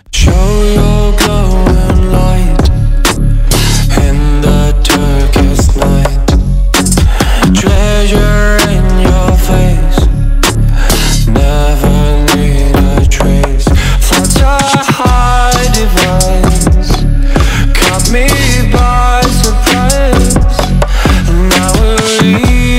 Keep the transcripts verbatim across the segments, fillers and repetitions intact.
Show your glowing light in the darkest night. Treasure in your face, never need a trace. Thoughts are high device, caught me by surprise. Now I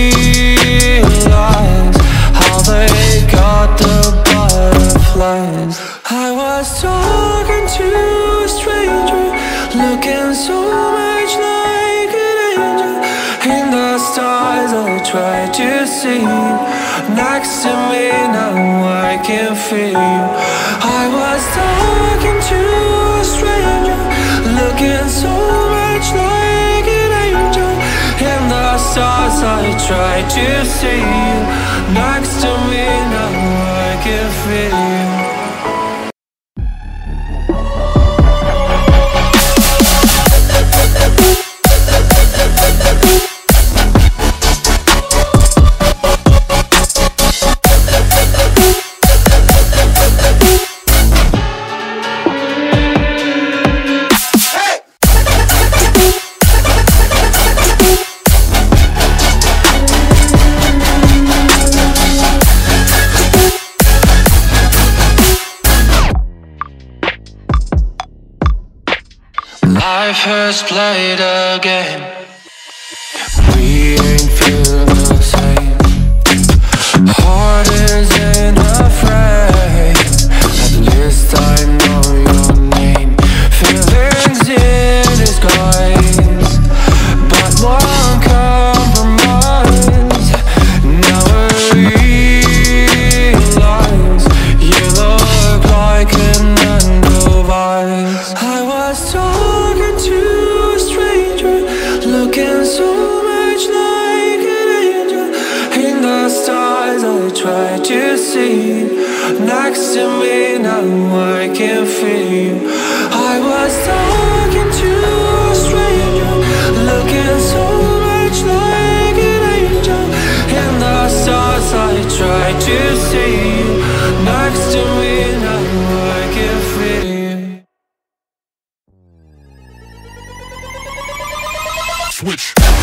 realize how they got the butterflies. I was talking to a stranger, looking so much like an angel. In the stars I tried to see you, next to me now I can feel you. I was talking to a stranger, looking so much like an angel. In the stars I tried to see you, next to me now I can feel you. Life has played a game, we ain't feel the same. Heart isn't afraid, at least I know your name. Feelings in disguise, but one compromise. Now I realize you look like an Edelweiss. I was talking to a stranger, looking so much like an angel. In the stars I tried to see you, next to me now I can feel you. I was talking to a stranger, looking so much like an angel. In the stars I tried to see you, next to me now I can feel you. Switch.